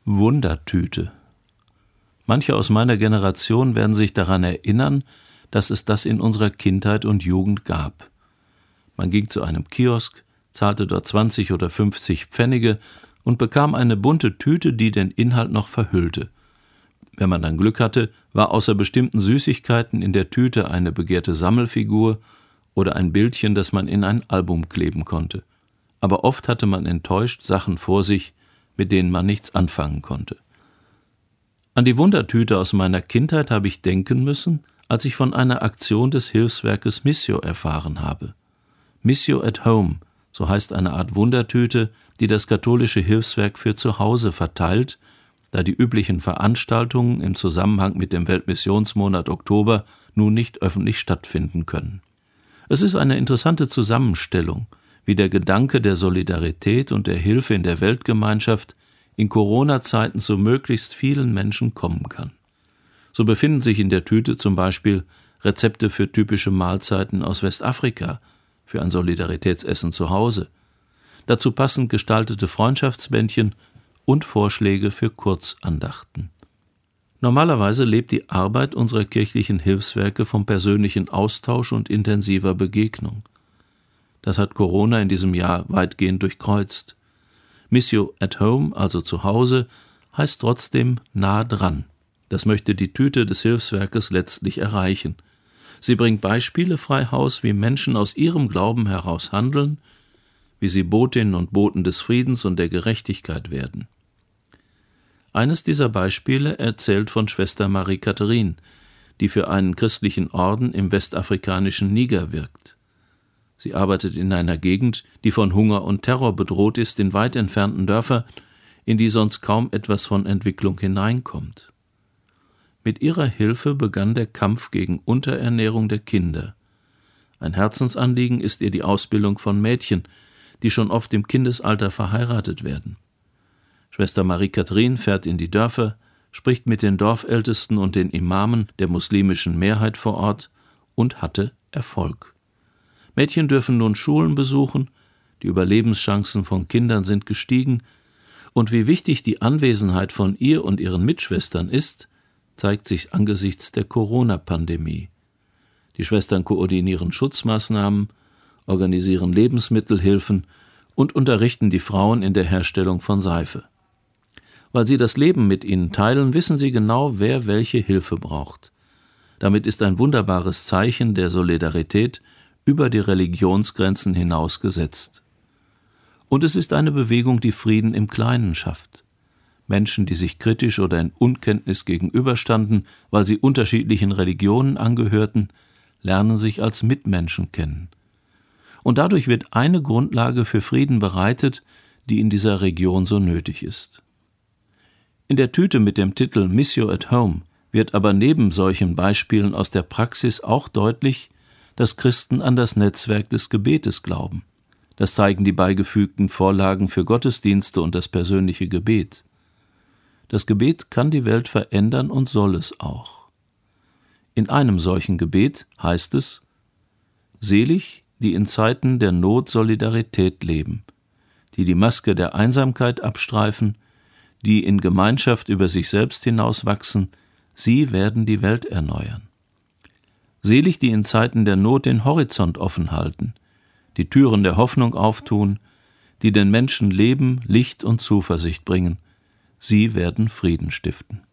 Wundertüte. Manche aus meiner Generation werden sich daran erinnern, dass es das in unserer Kindheit und Jugend gab. Man ging zu einem Kiosk, zahlte dort 20 oder 50 Pfennige und bekam eine bunte Tüte, die den Inhalt noch verhüllte. Wenn man dann Glück hatte, war außer bestimmten Süßigkeiten in der Tüte eine begehrte Sammelfigur oder ein Bildchen, das man in ein Album kleben konnte. Aber oft hatte man enttäuscht Sachen vor sich, mit denen man nichts anfangen konnte. An die Wundertüte aus meiner Kindheit habe ich denken müssen, als ich von einer Aktion des Hilfswerkes Missio erfahren habe. Missio at Home, so heißt eine Art Wundertüte, die das katholische Hilfswerk für zu Hause verteilt, da die üblichen Veranstaltungen im Zusammenhang mit dem Weltmissionsmonat Oktober nun nicht öffentlich stattfinden können. Es ist eine interessante Zusammenstellung, wie der Gedanke der Solidarität und der Hilfe in der Weltgemeinschaft in Corona-Zeiten zu möglichst vielen Menschen kommen kann. So befinden sich in der Tüte zum Beispiel Rezepte für typische Mahlzeiten aus Westafrika, für ein Solidaritätsessen zu Hause. Dazu passend gestaltete Freundschaftsbändchen und Vorschläge für Kurzandachten. Normalerweise lebt die Arbeit unserer kirchlichen Hilfswerke vom persönlichen Austausch und intensiver Begegnung. Das hat Corona in diesem Jahr weitgehend durchkreuzt. Missio at Home, also zu Hause, heißt trotzdem nah dran. Das möchte die Tüte des Hilfswerkes letztlich erreichen. Sie bringt Beispiele frei Haus, wie Menschen aus ihrem Glauben heraus handeln, wie sie Botinnen und Boten des Friedens und der Gerechtigkeit werden. Eines dieser Beispiele erzählt von Schwester Marie-Catherine, die für einen christlichen Orden im westafrikanischen Niger wirkt. Sie arbeitet in einer Gegend, die von Hunger und Terror bedroht ist, in weit entfernten Dörfern, in die sonst kaum etwas von Entwicklung hineinkommt. Mit ihrer Hilfe begann der Kampf gegen Unterernährung der Kinder. Ein Herzensanliegen ist ihr die Ausbildung von Mädchen, die schon oft im Kindesalter verheiratet werden. Schwester Marie-Catherine fährt in die Dörfer, spricht mit den Dorfältesten und den Imamen der muslimischen Mehrheit vor Ort und hatte Erfolg. Mädchen dürfen nun Schulen besuchen, die Überlebenschancen von Kindern sind gestiegen, und wie wichtig die Anwesenheit von ihr und ihren Mitschwestern ist, zeigt sich angesichts der Corona-Pandemie. Die Schwestern koordinieren Schutzmaßnahmen, organisieren Lebensmittelhilfen und unterrichten die Frauen in der Herstellung von Seife. Weil sie das Leben mit ihnen teilen, wissen sie genau, wer welche Hilfe braucht. Damit ist ein wunderbares Zeichen der Solidarität über die Religionsgrenzen hinaus gesetzt. Und es ist eine Bewegung, die Frieden im Kleinen schafft. Menschen, die sich kritisch oder in Unkenntnis gegenüberstanden, weil sie unterschiedlichen Religionen angehörten, lernen sich als Mitmenschen kennen. Und dadurch wird eine Grundlage für Frieden bereitet, die in dieser Region so nötig ist. In der Tüte mit dem Titel Missio at Home wird aber neben solchen Beispielen aus der Praxis auch deutlich, dass Christen an das Netzwerk des Gebetes glauben. Das zeigen die beigefügten Vorlagen für Gottesdienste und das persönliche Gebet. Das Gebet kann die Welt verändern und soll es auch. In einem solchen Gebet heißt es: Selig, die in Zeiten der Not Solidarität leben, die die Maske der Einsamkeit abstreifen, die in Gemeinschaft über sich selbst hinauswachsen, sie werden die Welt erneuern. Selig, die in Zeiten der Not den Horizont offen halten, die Türen der Hoffnung auftun, die den Menschen Leben, Licht und Zuversicht bringen, sie werden Frieden stiften.